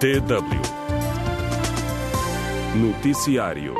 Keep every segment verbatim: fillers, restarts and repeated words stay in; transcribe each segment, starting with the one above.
D W Noticiário.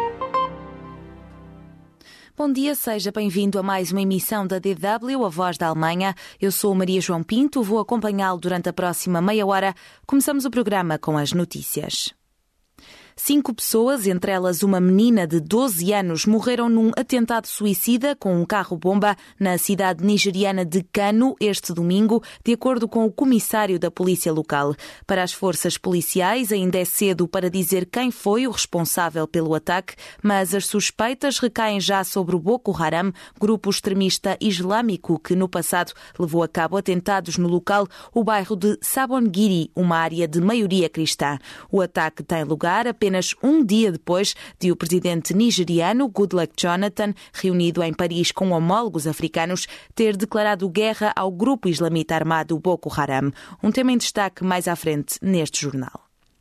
Bom dia, seja bem-vindo a mais uma emissão da D W, a Voz da Alemanha. Eu sou Maria João Pinto, vou acompanhá-lo durante a próxima meia hora. Começamos o programa com as notícias. Cinco pessoas, entre elas uma menina de doze anos, morreram num atentado suicida com um carro-bomba na cidade nigeriana de Kano este domingo, de acordo com o comissário da polícia local. Para as forças policiais, ainda é cedo para dizer quem foi o responsável pelo ataque, mas as suspeitas recaem já sobre o Boko Haram, grupo extremista islâmico que no passado levou a cabo atentados no local, o bairro de Sabongiri, uma área de maioria cristã. O ataque tem lugar apenas Apenas um dia depois de o presidente nigeriano Goodluck Jonathan, reunido em Paris com homólogos africanos, ter declarado guerra ao grupo islamita armado Boko Haram. Um tema em destaque mais à frente neste jornal.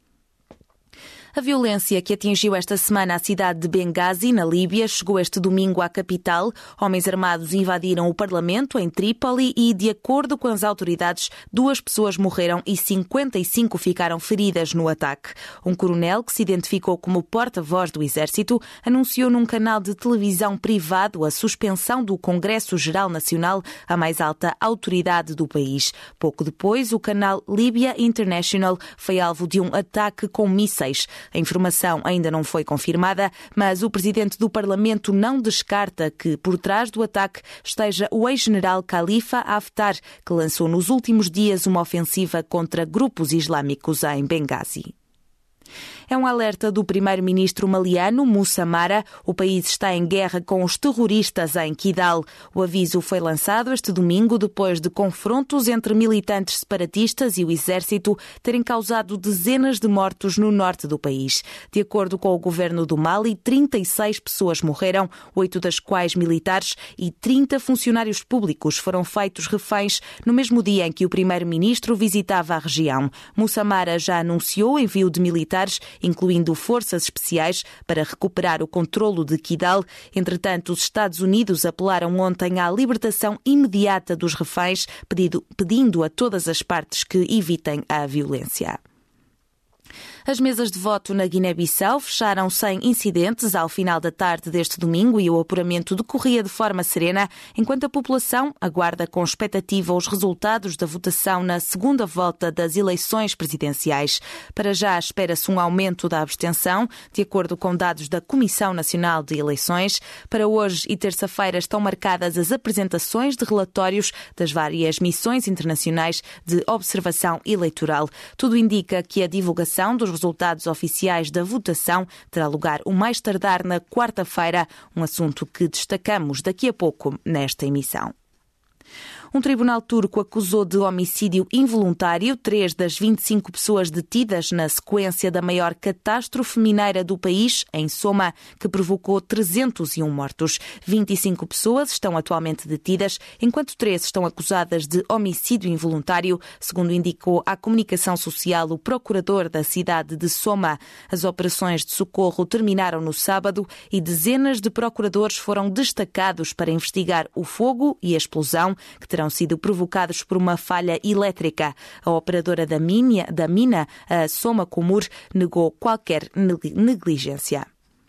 A violência que atingiu esta semana a cidade de Benghazi, na Líbia, chegou este domingo à capital. Homens armados invadiram o Parlamento em Trípoli e, de acordo com as autoridades, duas pessoas morreram e cinquenta e cinco ficaram feridas no ataque. Um coronel, que se identificou como porta-voz do Exército, anunciou num canal de televisão privado a suspensão do Congresso Geral Nacional, a mais alta autoridade do país. Pouco depois, o canal Libya International foi alvo de um ataque com mísseis. A informação ainda não foi confirmada, mas o presidente do Parlamento não descarta que, por trás do ataque, esteja o ex-general Khalifa Haftar, que lançou nos últimos dias uma ofensiva contra grupos islâmicos em Benghazi. É um alerta do primeiro-ministro maliano, Moussa Mara. O país está em guerra com os terroristas em Kidal. O aviso foi lançado este domingo depois de confrontos entre militantes separatistas e o exército terem causado dezenas de mortos no norte do país. De acordo com o governo do Mali, trinta e seis pessoas morreram, oito das quais militares, e trinta funcionários públicos foram feitos reféns no mesmo dia em que o primeiro-ministro visitava a região. Moussa Mara já anunciou o envio de militares, incluindo forças especiais, para recuperar o controlo de Kidal. Entretanto, os Estados Unidos apelaram ontem à libertação imediata dos reféns, pedido, pedindo a todas as partes que evitem a violência. As mesas de voto na Guiné-Bissau fecharam sem incidentes ao final da tarde deste domingo e o apuramento decorria de forma serena, enquanto a população aguarda com expectativa os resultados da votação na segunda volta das eleições presidenciais. Para já espera-se um aumento da abstenção, de acordo com dados da Comissão Nacional de Eleições. Para hoje e terça-feira estão marcadas as apresentações de relatórios das várias missões internacionais de observação eleitoral. Tudo indica que a divulgação dos resultados oficiais da votação terá lugar o mais tardar na quarta-feira, um assunto que destacamos daqui a pouco nesta emissão. Um tribunal turco acusou de homicídio involuntário três das vinte e cinco pessoas detidas na sequência da maior catástrofe mineira do país, em Soma, que provocou trezentos e um mortos. vinte e cinco pessoas estão atualmente detidas, enquanto três estão acusadas de homicídio involuntário, segundo indicou à comunicação social o procurador da cidade de Soma. As operações de socorro terminaram no sábado e dezenas de procuradores foram destacados para investigar o fogo e a explosão, que terão sido provocados por uma falha elétrica. A operadora da mina, da mina a Soma Kumur, negou qualquer negligência.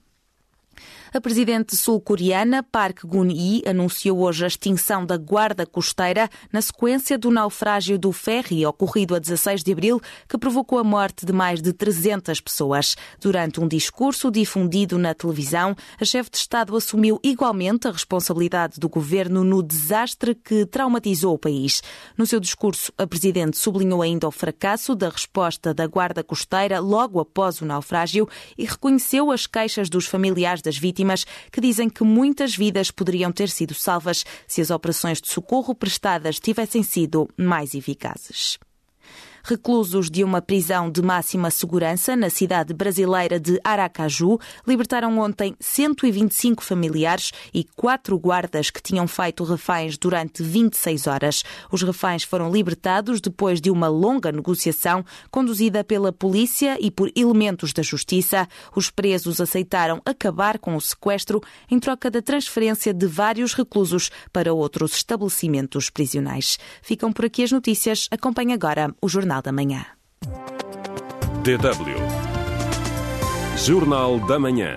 A presidente sul-coreana Park Geun-hye anunciou hoje a extinção da guarda costeira na sequência do naufrágio do ferry ocorrido a dezasseis de abril, que provocou a morte de mais de trezentas pessoas. Durante um discurso difundido na televisão, a chefe de Estado assumiu igualmente a responsabilidade do governo no desastre que traumatizou o país. No seu discurso, a presidente sublinhou ainda o fracasso da resposta da guarda costeira logo após o naufrágio e reconheceu as queixas dos familiares das vítimas, que dizem que muitas vidas poderiam ter sido salvas se as operações de socorro prestadas tivessem sido mais eficazes. Reclusos de uma prisão de máxima segurança na cidade brasileira de Aracaju libertaram ontem cento e vinte e cinco familiares e quatro guardas que tinham feito reféns durante vinte e seis horas. Os reféns foram libertados depois de uma longa negociação conduzida pela polícia e por elementos da justiça. Os presos aceitaram acabar com o sequestro em troca da transferência de vários reclusos para outros estabelecimentos prisionais. Ficam por aqui as notícias. Acompanhe agora o Jornal da Manhã. D W Jornal da Manhã.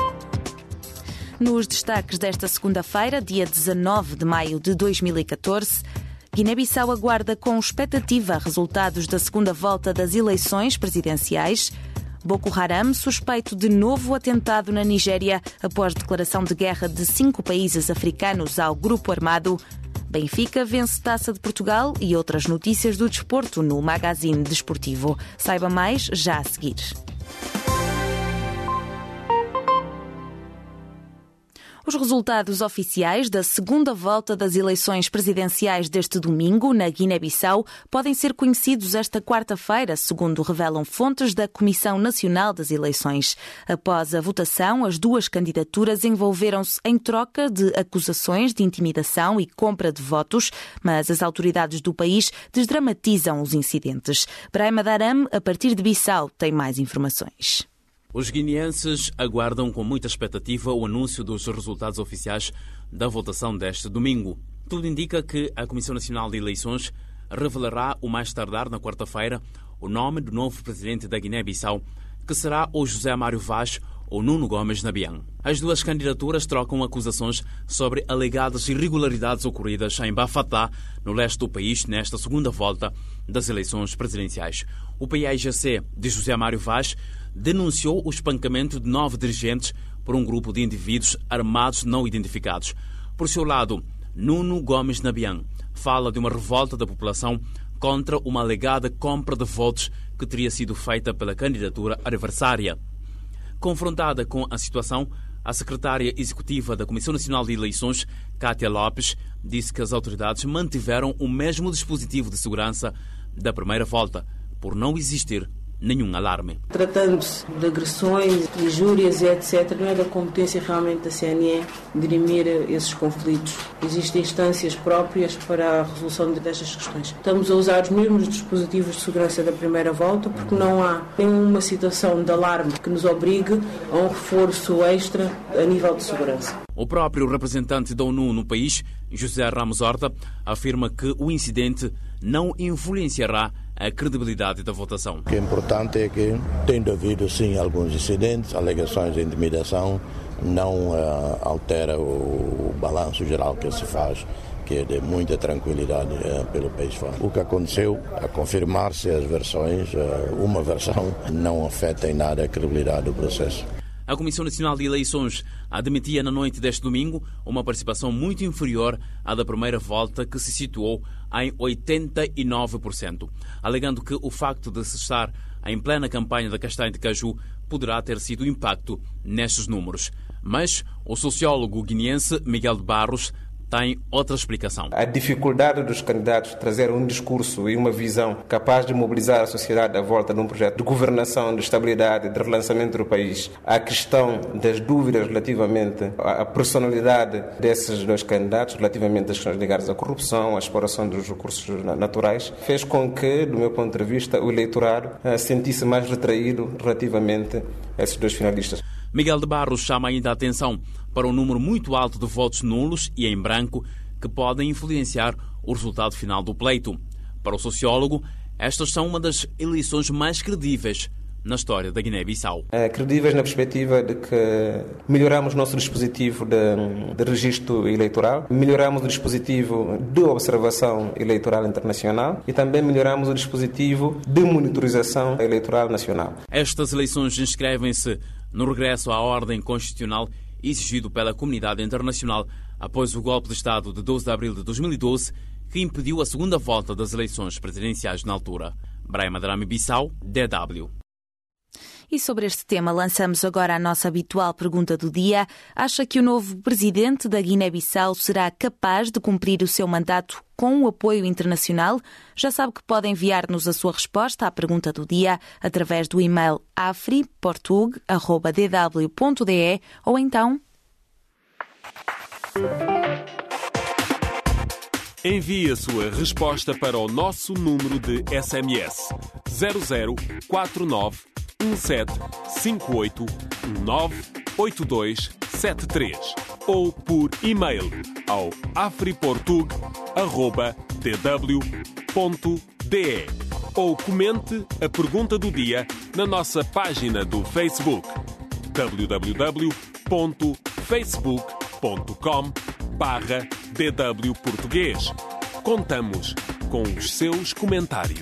Nos destaques desta segunda-feira, dia dezanove de maio de dois mil e catorze, Guiné-Bissau aguarda com expectativa resultados da segunda volta das eleições presidenciais. Boko Haram suspeito de novo atentado na Nigéria após declaração de guerra de cinco países africanos ao grupo armado. Benfica vence Taça de Portugal e outras notícias do desporto no Magazine Desportivo. Saiba mais já a seguir. Os resultados oficiais da segunda volta das eleições presidenciais deste domingo na Guiné-Bissau podem ser conhecidos esta quarta-feira, segundo revelam fontes da Comissão Nacional das Eleições. Após a votação, as duas candidaturas envolveram-se em troca de acusações de intimidação e compra de votos, mas as autoridades do país desdramatizam os incidentes. Brahma Daram, a partir de Bissau, tem mais informações. Os guineenses aguardam com muita expectativa o anúncio dos resultados oficiais da votação deste domingo. Tudo indica que a Comissão Nacional de Eleições revelará o mais tardar na quarta-feira o nome do novo presidente da Guiné-Bissau, que será o José Mário Vaz ou Nuno Gomes Nabian. As duas candidaturas trocam acusações sobre alegadas irregularidades ocorridas em Bafatá, no leste do país, nesta segunda volta das eleições presidenciais. O P I G C de José Mário Vaz denunciou o espancamento de nove dirigentes por um grupo de indivíduos armados não identificados. Por seu lado, Nuno Gomes Nabian fala de uma revolta da população contra uma alegada compra de votos que teria sido feita pela candidatura adversária. Confrontada com a situação, a secretária executiva da Comissão Nacional de Eleições, Cátia Lopes, disse que as autoridades mantiveram o mesmo dispositivo de segurança da primeira volta, por não existir nenhum alarme. Tratando-se de agressões, injúrias e etcétera, não é da competência realmente da C N E dirimir esses conflitos. Existem instâncias próprias para a resolução destas questões. Estamos a usar os mesmos dispositivos de segurança da primeira volta porque não há nenhuma situação de alarme que nos obrigue a um reforço extra a nível de segurança. O próprio representante da ONU no país, José Ramos Horta, afirma que o incidente não influenciará a credibilidade da votação. O que é importante é que tem havido, sim, alguns incidentes, alegações de intimidação, não uh, altera o, o balanço geral que se faz, que é de muita tranquilidade uh, pelo país fora. O que aconteceu, a confirmar-se as versões, uh, uma versão não afeta em nada a credibilidade do processo. A Comissão Nacional de Eleições admitia na noite deste domingo uma participação muito inferior à da primeira volta, que se situou em oitenta e nove por cento, alegando que o facto de se estar em plena campanha da castanha de caju poderá ter sido impacto nestes números. Mas o sociólogo guineense Miguel de Barros tem outra explicação. A dificuldade dos candidatos trazer um discurso e uma visão capaz de mobilizar a sociedade à volta de um projeto de governação, de estabilidade, de relançamento do país. A questão das dúvidas relativamente à personalidade desses dois candidatos, relativamente às questões ligadas à corrupção, à exploração dos recursos naturais, fez com que, do meu ponto de vista, o eleitorado sentisse mais retraído relativamente a esses dois finalistas. Miguel de Barros chama ainda a atenção para um número muito alto de votos nulos e em branco que podem influenciar o resultado final do pleito. Para o sociólogo, estas são uma das eleições mais credíveis na história da Guiné-Bissau. É, credíveis na perspectiva de que melhoramos o nosso dispositivo de, de registro eleitoral, melhoramos o dispositivo de observação eleitoral internacional e também melhoramos o dispositivo de monitorização eleitoral nacional. Estas eleições inscrevem-se no regresso à ordem constitucional exigido pela comunidade internacional após o golpe de Estado de doze de abril de dois mil e doze, que impediu a segunda volta das eleições presidenciais na altura. Brahma Daram, Bissau, D W. E sobre este tema lançamos agora a nossa habitual pergunta do dia. Acha que o novo presidente da Guiné-Bissau será capaz de cumprir o seu mandato com o apoio internacional? Já sabe que pode enviar-nos a sua resposta à pergunta do dia através do e-mail afriportug arroba d w ponto d e ou então... Envie a sua resposta para o nosso número de S M S zero zero quatro nove um sete cinco oito nove oito dois sete três ou por e-mail ao afriportug arroba d w ponto d e ou comente a pergunta do dia na nossa página do Facebook w w w ponto facebook ponto com barra d w português. Contamos com os seus comentários.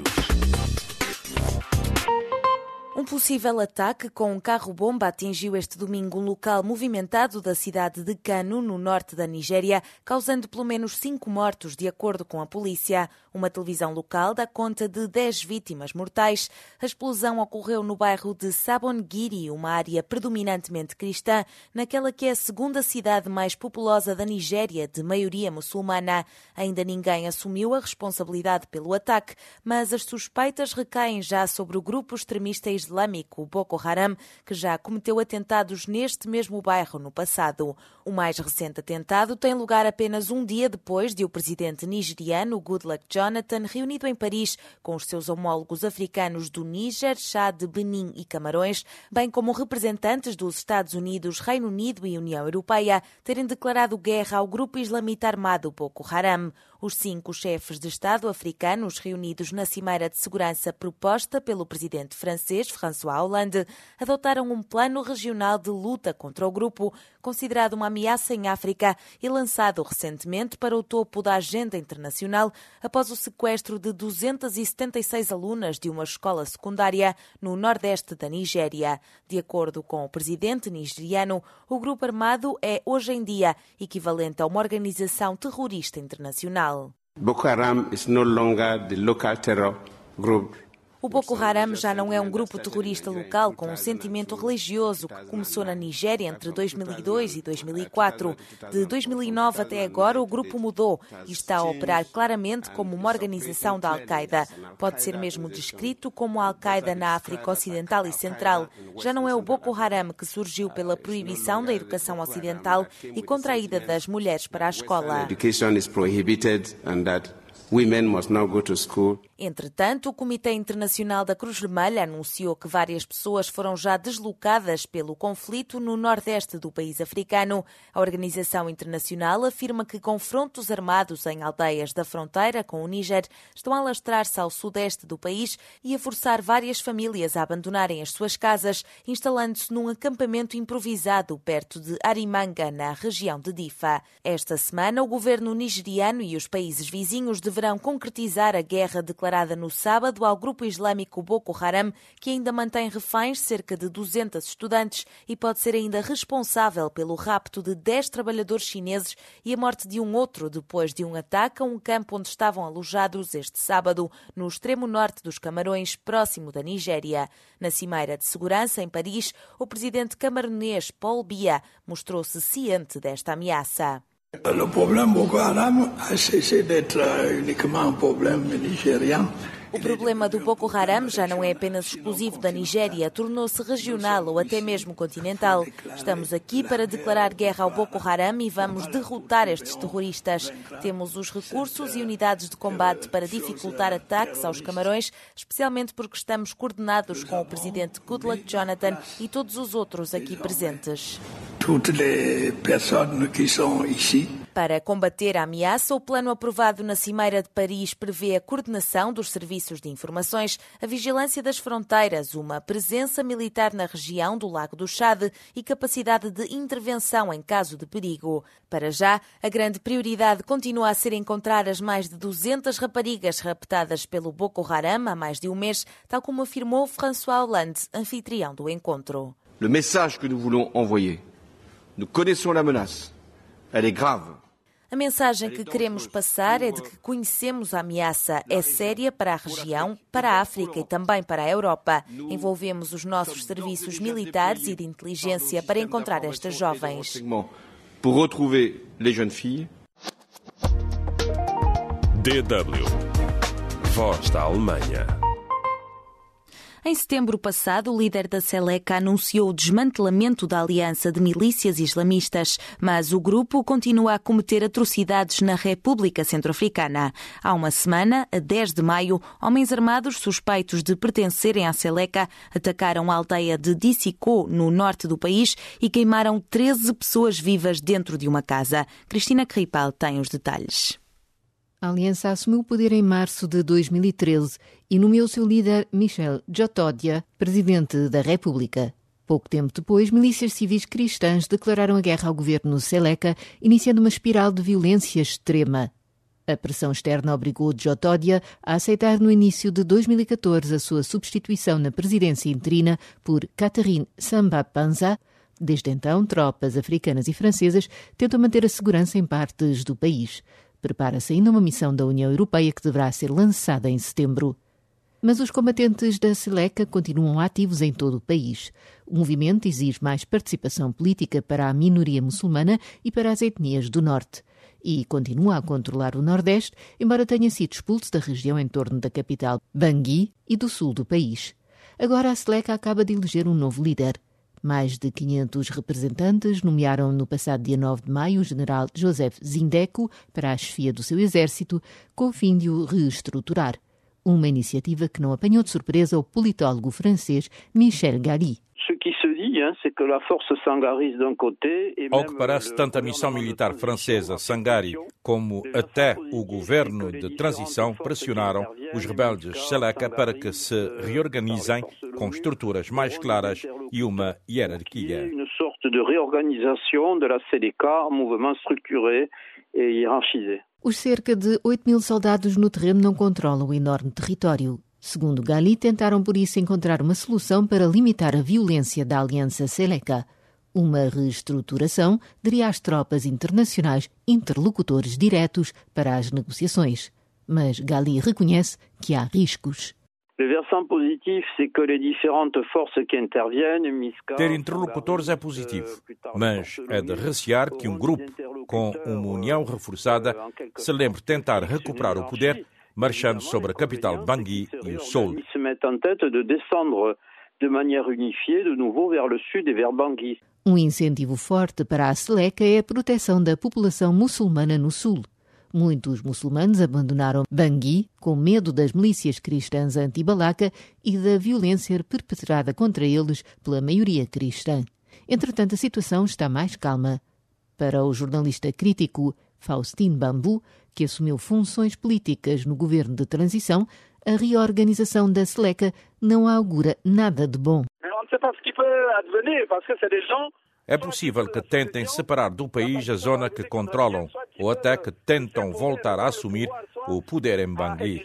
Um possível ataque com um carro-bomba atingiu este domingo um local movimentado da cidade de Kano, no norte da Nigéria, causando pelo menos cinco mortos, de acordo com a polícia. Uma televisão local dá conta de dez vítimas mortais. A explosão ocorreu no bairro de Sabongiri, uma área predominantemente cristã, naquela que é a segunda cidade mais populosa da Nigéria, de maioria muçulmana. Ainda ninguém assumiu a responsabilidade pelo ataque, mas as suspeitas recaem já sobre o grupo extremista islâmico Boko Haram, que já cometeu atentados neste mesmo bairro no passado. O mais recente atentado tem lugar apenas um dia depois de o presidente nigeriano Goodluck Jonathan, reunido em Paris com os seus homólogos africanos do Níger, Chad, Benin e Camarões, bem como representantes dos Estados Unidos, Reino Unido e União Europeia, terem declarado guerra ao grupo islamita armado Boko Haram. Os cinco chefes de Estado africanos reunidos na Cimeira de Segurança proposta pelo presidente francês François Hollande adotaram um plano regional de luta contra o grupo, considerado uma ameaça em África e lançado recentemente para o topo da agenda internacional após o sequestro de duzentas e setenta e seis alunas de uma escola secundária no nordeste da Nigéria. De acordo com o presidente nigeriano, o grupo armado é hoje em dia equivalente a uma organização terrorista internacional. Boko Haram is no longer the local terror group. O Boko Haram já não é um grupo terrorista local com um sentimento religioso que começou na Nigéria entre dois mil e dois e dois mil e quatro. De dois mil e nove até agora, o grupo mudou e está a operar claramente como uma organização da Al-Qaeda. Pode ser mesmo descrito como a Al-Qaeda na África Ocidental e Central. Já não é o Boko Haram que surgiu pela proibição da educação ocidental e contra a ida das mulheres para a escola. Women must now go to school. Entretanto, o Comitê Internacional da Cruz Vermelha anunciou que várias pessoas foram já deslocadas pelo conflito no nordeste do país africano. A organização internacional afirma que confrontos armados em aldeias da fronteira com o Níger estão a alastrar-se ao sudeste do país e a forçar várias famílias a abandonarem as suas casas, instalando-se num acampamento improvisado perto de Arimanga, na região de Difa. Esta semana, o governo nigeriano e os países vizinhos deverão concretizar a guerra declarada no sábado ao grupo islâmico Boko Haram, que ainda mantém reféns cerca de duzentos estudantes e pode ser ainda responsável pelo rapto de dez trabalhadores chineses e a morte de um outro depois de um ataque a um campo onde estavam alojados este sábado, no extremo norte dos Camarões, próximo da Nigéria. Na Cimeira de Segurança, em Paris, o presidente camaronês Paul Biya mostrou-se ciente desta ameaça. Le problème Boko Haram a cessé d'être uniquement un problème nigérien. O problema do Boko Haram já não é apenas exclusivo da Nigéria, tornou-se regional ou até mesmo continental. Estamos aqui para declarar guerra ao Boko Haram e vamos derrotar estes terroristas. Temos os recursos e unidades de combate para dificultar ataques aos Camarões, especialmente porque estamos coordenados com o presidente Goodluck Jonathan e todos os outros aqui presentes. Para combater a ameaça, o plano aprovado na Cimeira de Paris prevê a coordenação dos serviços de informações, a vigilância das fronteiras, uma presença militar na região do Lago do Chad e capacidade de intervenção em caso de perigo. Para já, a grande prioridade continua a ser encontrar as mais de duzentas raparigas raptadas pelo Boko Haram há mais de um mês, tal como afirmou François Hollande, anfitrião do encontro. Le message que nous voulons envoyer. Nous connaissons la menace. Elle est grave. A mensagem que queremos passar é de que conhecemos a ameaça. É séria para a região, para a África e também para a Europa. Envolvemos os nossos serviços militares e de inteligência para encontrar estas jovens. Pour retrouver les jeunes filles. D W. Voz da Alemanha. Em setembro passado, o líder da Seleka anunciou o desmantelamento da aliança de milícias islamistas, mas o grupo continua a cometer atrocidades na República Centro-Africana. Há uma semana, a dez de maio, homens armados suspeitos de pertencerem à Seleka atacaram a aldeia de Dissiko, no norte do país, e queimaram treze pessoas vivas dentro de uma casa. Cristina Cripal tem os detalhes. A aliança assumiu o poder em março de dois mil e treze e nomeou seu líder Michel Djotodia presidente da República. Pouco tempo depois, milícias civis cristãs declararam a guerra ao governo Seleka, iniciando uma espiral de violência extrema. A pressão externa obrigou Djotodia a aceitar no início de dois mil e catorze a sua substituição na presidência interina por Catherine Samba-Panza. Desde então, tropas africanas e francesas tentam manter a segurança em partes do país. Prepara-se ainda uma missão da União Europeia que deverá ser lançada em setembro. Mas os combatentes da Seleka continuam ativos em todo o país. O movimento exige mais participação política para a minoria muçulmana e para as etnias do norte. E continua a controlar o Nordeste, embora tenha sido expulso da região em torno da capital Bangui e do sul do país. Agora a Seleka acaba de eleger um novo líder. Mais de quinhentos representantes nomearam no passado dia nove de maio o general Joseph Zindeco para a chefia do seu exército, com o fim de o reestruturar. Uma iniciativa que não apanhou de surpresa o politólogo francês Michel Galli. Ao que parece, tanto a missão militar francesa Sanghari como até o governo de transição pressionaram os rebeldes Seleka para que se reorganizem com estruturas mais claras e uma hierarquia. Os cerca de oito mil soldados no terreno não controlam o enorme território. Segundo Galli, tentaram por isso encontrar uma solução para limitar a violência da aliança Seleka. Uma reestruturação daria às tropas internacionais interlocutores diretos para as negociações. Mas Galli reconhece que há riscos. Ter interlocutores é positivo, mas é de recear que um grupo com uma união reforçada se lembre tentar recuperar o poder marchando sobre a capital Bangui e o Sul. Um incentivo forte para a Seleka é a proteção da população muçulmana no sul. Muitos muçulmanos abandonaram Bangui com medo das milícias cristãs anti-Balaka e da violência perpetrada contra eles pela maioria cristã. Entretanto, a situação está mais calma. Para o jornalista crítico Faustin Bambu, que assumiu funções políticas no governo de transição, a reorganização da Seleka não augura nada de bom. É possível que tentem separar do país a zona que controlam ou até que tentam voltar a assumir o poder em Bangui.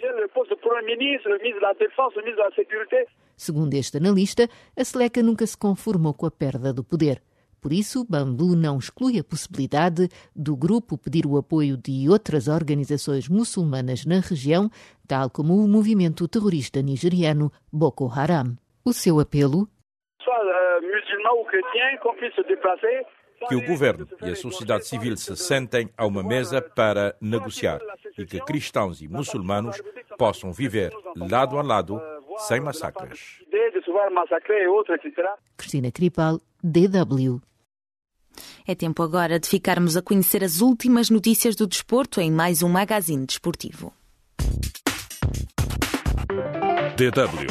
Segundo este analista, a Seleka nunca se conformou com a perda do poder. Por isso, Bambu não exclui a possibilidade do grupo pedir o apoio de outras organizações muçulmanas na região, tal como o movimento terrorista nigeriano Boko Haram. O seu apelo? Que o governo e a sociedade civil se sentem a uma mesa para negociar e que cristãos e muçulmanos possam viver lado a lado sem massacres. Cristina Kripal, D W. É tempo agora de ficarmos a conhecer as últimas notícias do desporto em mais um magazine desportivo. D W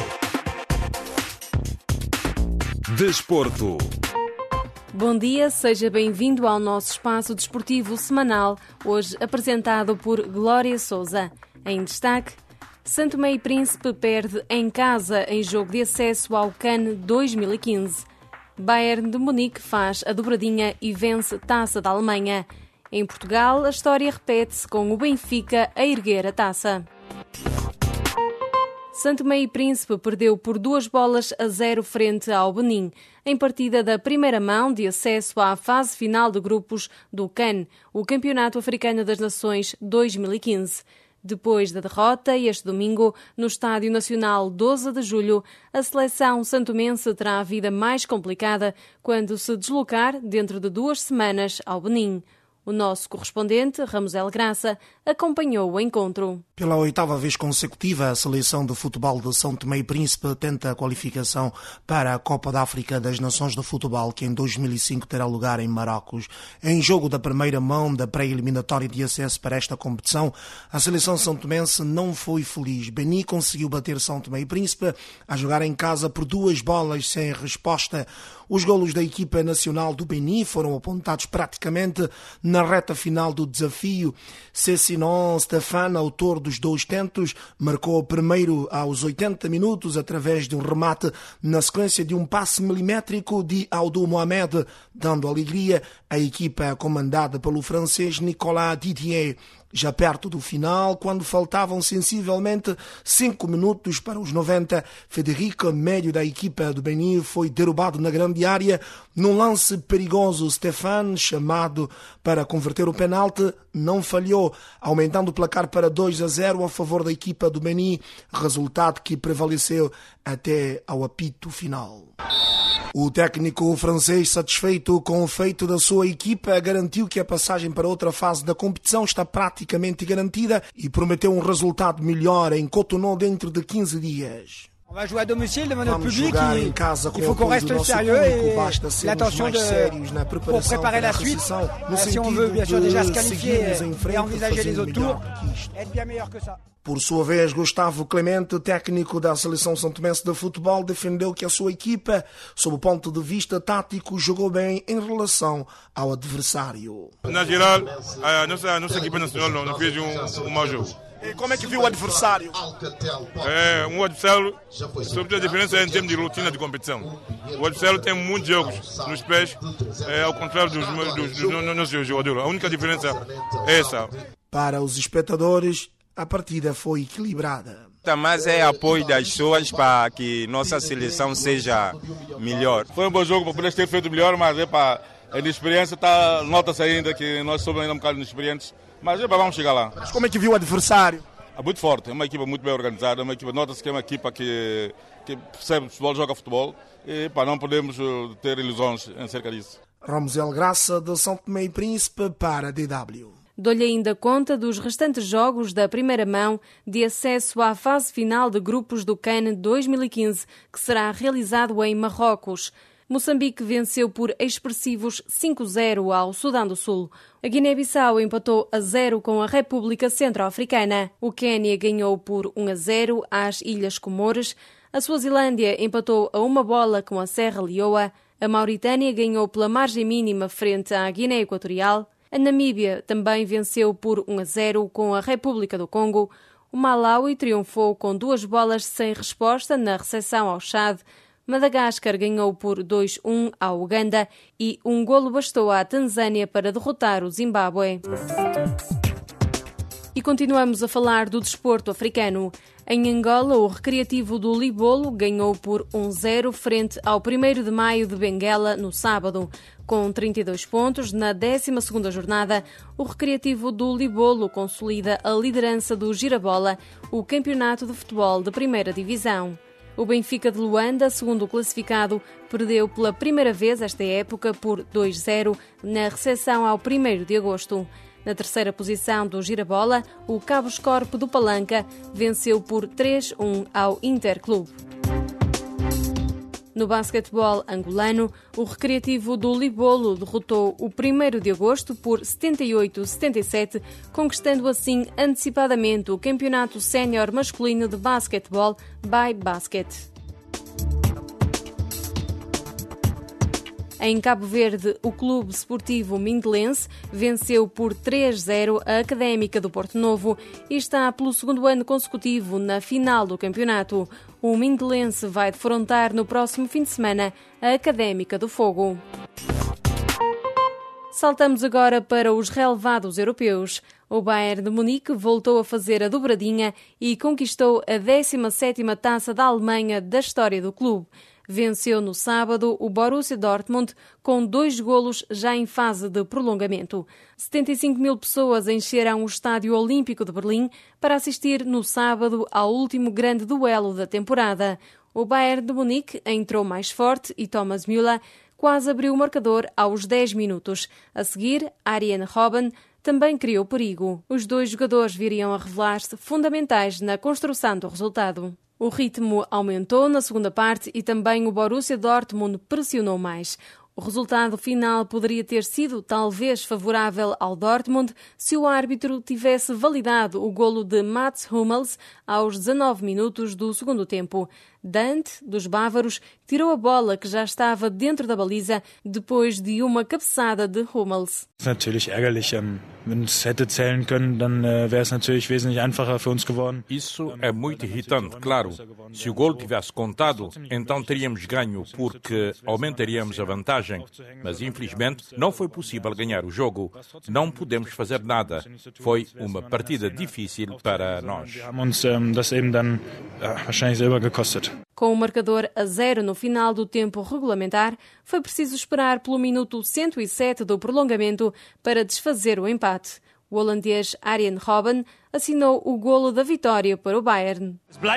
Desporto. Bom dia, seja bem-vindo ao nosso espaço desportivo semanal, hoje apresentado por Glória Sousa. Em destaque, São Tomé e Príncipe perde em casa em jogo de acesso ao CAN dois mil e quinze. Bayern de Munique faz a dobradinha e vence Taça da Alemanha. Em Portugal, a história repete-se com o Benfica a erguer a taça. São Tomé e Príncipe perdeu por duas bolas a zero frente ao Benin, em partida da primeira mão de acesso à fase final de grupos do CAN, o Campeonato Africano das Nações dois mil e quinze. Depois da derrota, este domingo, no Estádio Nacional doze de julho, a seleção santomense terá a vida mais complicada quando se deslocar, dentro de duas semanas, ao Benin. O nosso correspondente, Ramusel Graça, acompanhou o encontro. Pela oitava vez consecutiva, a seleção de futebol de São Tomé e Príncipe tenta a qualificação para a Copa da África das Nações de Futebol, que em dois mil e cinco terá lugar em Marrocos. Em jogo da primeira mão da pré-eliminatória de acesso para esta competição, a seleção são-tomense não foi feliz. Benin conseguiu bater São Tomé e Príncipe a jogar em casa por duas bolas sem resposta. Os golos da equipa nacional do Benin foram apontados praticamente na reta final do desafio. Cessinon Stéphane, autor dos dois tentos, marcou primeiro aos oitenta minutos através de um remate na sequência de um passe milimétrico de Abdou Mohamed, dando alegria à equipa comandada pelo francês Nicolas Didier. Já perto do final, quando faltavam sensivelmente cinco minutos para os noventa, Federico, médio da equipa do Benin, foi derrubado na grande área. Num lance perigoso, Stéphane, chamado para converter o penalti, não falhou, aumentando o placar para dois a zero a favor da equipa do Benin, resultado que prevaleceu até ao apito final. O técnico francês, satisfeito com o feito da sua equipa, garantiu que a passagem para outra fase da competição está praticamente garantida e prometeu um resultado melhor em Cotonou dentro de quinze dias. On va jouer à domicile devant notre Vamos public. jogar em casa com Il faut qu'on reste sérieux et l'attention de pour préparer la suite. Si on veut bien sûr déjà se qualifier et envisager les autres tours, être bien meilleur que ça. Por sua vez, Gustavo Clemente, técnico da seleção santomense de futebol, defendeu que a sua equipa, sob o ponto de vista tático, jogou bem em relação ao adversário. Na geral, a nossa, a nossa equipa nacional não, não fez um, um mau jogo. E como é que viu o adversário? É, um adversário, sobretudo a diferença é em termos de rotina de competição. O adversário tem muitos jogos nos pés, é, ao contrário dos, dos, dos nossos jogadores. A única diferença é essa. Para os espectadores, a partida foi equilibrada. Mas é apoio das pessoas para que nossa seleção seja melhor. Foi um bom jogo para poder ter feito melhor, mas é para a inexperiência, tá, nota-se ainda que nós somos ainda um bocado inexperientes, mas é para vamos chegar lá. Mas como é que viu o adversário? É muito forte, é uma equipa muito bem organizada, uma equipa, nota-se que é uma equipa que, que percebe futebol, joga futebol, e para não podemos ter ilusões acerca disso. Ramosel Graça, de São Tomé e Príncipe, para a D W. Dou-lhe ainda conta dos restantes jogos da primeira mão de acesso à fase final de grupos do CAN dois mil e quinze, que será realizado em Marrocos. Moçambique venceu por expressivos cinco a zero ao Sudão do Sul. A Guiné-Bissau empatou a zero com a República Centro-Africana. O Quênia ganhou por um a zero às Ilhas Comores. A Suazilândia empatou a uma bola com a Serra Leoa. A Mauritânia ganhou pela margem mínima frente à Guiné Equatorial. A Namíbia também venceu por um a zero com a República do Congo. O Malawi triunfou com duas bolas sem resposta na recepção ao Chad. Madagascar ganhou por dois a um à Uganda e um golo bastou à Tanzânia para derrotar o Zimbábue. E continuamos a falar do desporto africano. Em Angola, o Recreativo do Libolo ganhou por um a zero frente ao primeiro de maio de Benguela no sábado. Com trinta e dois pontos, na décima segunda jornada, o Recreativo do Libolo consolida a liderança do Girabola, o campeonato de futebol de primeira divisão. O Benfica de Luanda, segundo classificado, perdeu pela primeira vez esta época por dois a zero na recepção ao primeiro de agosto. Na terceira posição do Girabola, o Cabos Corpo do Palanca venceu por três a um ao Interclube. No basquetebol angolano, o Recreativo do Libolo derrotou o primeiro de agosto por setenta e oito a setenta e sete, conquistando assim antecipadamente o Campeonato Sénior Masculino de Basquetebol by Basket. Em Cabo Verde, o Clube Esportivo Mindelense venceu por três a zero a Académica do Porto Novo e está pelo segundo ano consecutivo na final do campeonato. O Mindelense vai defrontar no próximo fim de semana a Académica do Fogo. Saltamos agora para os relevados europeus. O Bayern de Munique voltou a fazer a dobradinha e conquistou a décima sétima taça da Alemanha da história do clube. Venceu no sábado o Borussia Dortmund com dois golos já em fase de prolongamento. setenta e cinco mil pessoas encheram o Estádio Olímpico de Berlim para assistir no sábado ao último grande duelo da temporada. O Bayern de Munique entrou mais forte e Thomas Müller quase abriu o marcador aos dez minutos. A seguir, Arjen Robben também criou perigo. Os dois jogadores viriam a revelar-se fundamentais na construção do resultado. O ritmo aumentou na segunda parte e também o Borussia Dortmund pressionou mais. O resultado final poderia ter sido talvez favorável ao Dortmund se o árbitro tivesse validado o golo de Mats Hummels aos dezanove minutos do segundo tempo. Dante, dos bávaros, tirou a bola que já estava dentro da baliza depois de uma cabeçada de Hummels. Natürlich ärgerlich. Wenn es hätte zählen können, dann wäre es natürlich wesentlich einfacher für uns geworden. Isso é muito irritante, claro. Se o gol tivesse contado, então teríamos ganho, porque aumentaríamos a vantagem. Mas infelizmente não foi possível ganhar o jogo. Não podemos fazer nada. Foi uma partida difícil para nós. Wir haben uns das eben dann wahrscheinlich selber gekostet. Com o marcador a zero no final do tempo regulamentar, foi preciso esperar pelo minuto cento e sete do prolongamento para desfazer o empate. O holandês Arjen Robben assinou o golo da vitória para o Bayern.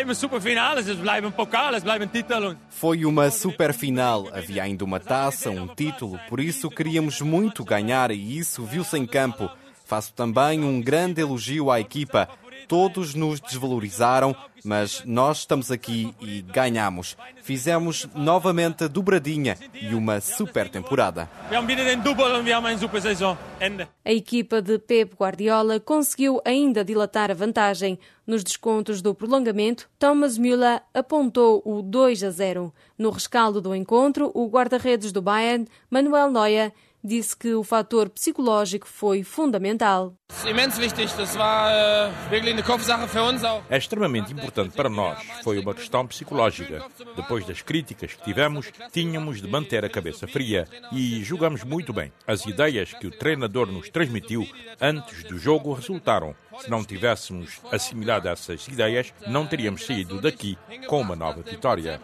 Foi uma super final. Havia ainda uma taça, um título, por isso queríamos muito ganhar e isso viu-se em campo. Faço também um grande elogio à equipa. Todos nos desvalorizaram, mas nós estamos aqui e ganhamos. Fizemos novamente a dobradinha e uma super temporada. A equipa de Pep Guardiola conseguiu ainda dilatar a vantagem. Nos descontos do prolongamento, Thomas Müller apontou o dois a zero. No rescaldo do encontro, o guarda-redes do Bayern, Manuel Neuer, disse que o fator psicológico foi fundamental. É extremamente importante para nós. Foi uma questão psicológica. Depois das críticas que tivemos, tínhamos de manter a cabeça fria e jogamos muito bem. As ideias que o treinador nos transmitiu antes do jogo resultaram. Se não tivéssemos assimilado essas ideias, não teríamos saído daqui com uma nova vitória.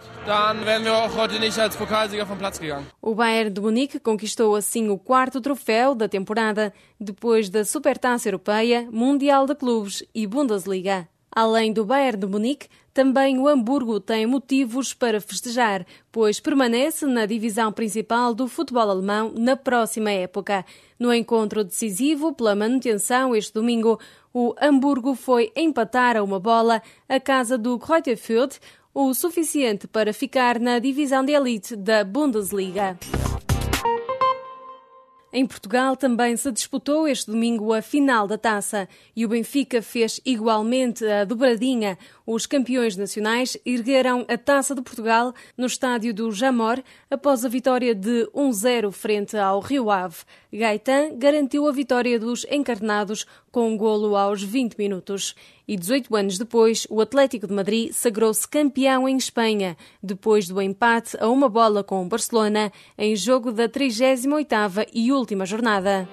O Bayern de Munique conquistou assim o quarto troféu da temporada, depois da Supertaça Europeia, Mundial de Clubes e Bundesliga. Além do Bayern de Munique, também o Hamburgo tem motivos para festejar, pois permanece na divisão principal do futebol alemão na próxima época. No encontro decisivo pela manutenção este domingo, o Hamburgo foi empatar a uma bola a casa do Greuther Fürth, o suficiente para ficar na divisão de elite da Bundesliga. Em Portugal também se disputou este domingo a final da taça e o Benfica fez igualmente a dobradinha. Os campeões nacionais ergueram a Taça de Portugal no estádio do Jamor após a vitória de um a zero frente ao Rio Ave. Gaetan garantiu a vitória dos encarnados com um golo aos vinte minutos. E dezoito anos depois, o Atlético de Madrid sagrou-se campeão em Espanha, depois do empate a uma bola com o Barcelona em jogo da trigésima oitava e última jornada.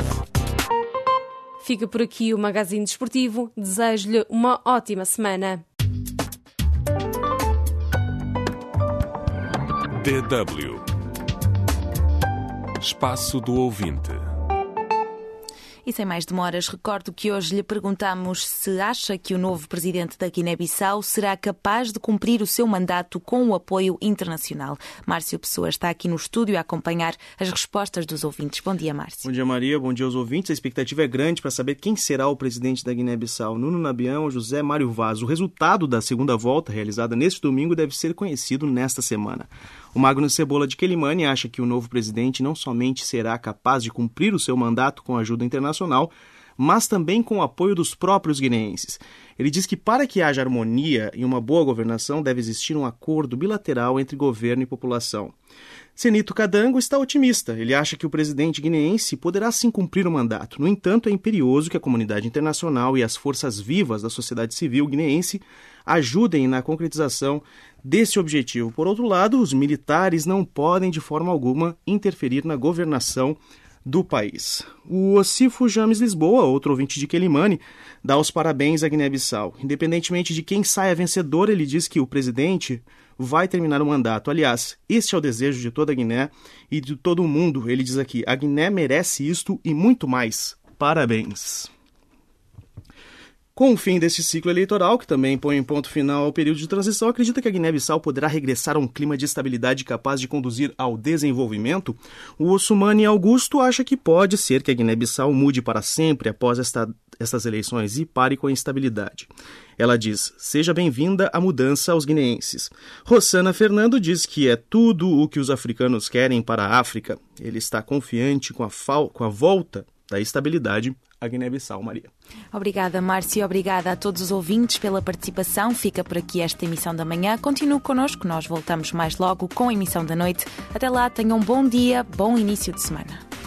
Fica por aqui o Magazine Desportivo. Desejo-lhe uma ótima semana. D W Espaço do Ouvinte. E sem mais demoras, recordo que hoje lhe perguntamos se acha que o novo presidente da Guiné-Bissau será capaz de cumprir o seu mandato com o apoio internacional. Márcio Pessoa está aqui no estúdio a acompanhar as respostas dos ouvintes. Bom dia, Márcio. Bom dia, Maria. Bom dia aos ouvintes. A expectativa é grande para saber quem será o presidente da Guiné-Bissau. Nuno Nabião ou José Mário Vaz. O resultado da segunda volta, realizada neste domingo, deve ser conhecido nesta semana. O Magno Cebola de Quelimane acha que o novo presidente não somente será capaz de cumprir o seu mandato com ajuda internacional, mas também com o apoio dos próprios guineenses. Ele diz que para que haja harmonia e uma boa governação deve existir um acordo bilateral entre governo e população. Senito Cadango está otimista. Ele acha que o presidente guineense poderá sim cumprir o mandato. No entanto, é imperioso que a comunidade internacional e as forças vivas da sociedade civil guineense ajudem na concretização desse objetivo. Por outro lado, os militares não podem de forma alguma interferir na governação do país. O Ocifo James Lisboa, outro ouvinte de Quelimane, dá os parabéns à Guiné-Bissau. Independentemente de quem saia vencedor, ele diz que o presidente vai terminar o mandato. Aliás, este é o desejo de toda a Guiné e de todo o mundo. Ele diz aqui, a Guiné merece isto e muito mais. Parabéns. Com o fim desse ciclo eleitoral, que também põe um ponto final ao período de transição, acredita que a Guiné-Bissau poderá regressar a um clima de estabilidade capaz de conduzir ao desenvolvimento? O Ossumani Augusto acha que pode ser que a Guiné-Bissau mude para sempre após esta, estas eleições e pare com a instabilidade. Ela diz, seja bem-vinda a mudança aos guineenses. Rosana Fernando diz que é tudo o que os africanos querem para a África. Ele está confiante com a, fal- com a volta da estabilidade à Guiné-Bissau, Maria. Obrigada, Márcio. Obrigada a todos os ouvintes pela participação. Fica por aqui esta emissão da manhã. Continue connosco. Nós voltamos mais logo com a emissão da noite. Até lá, tenham um bom dia, bom início de semana.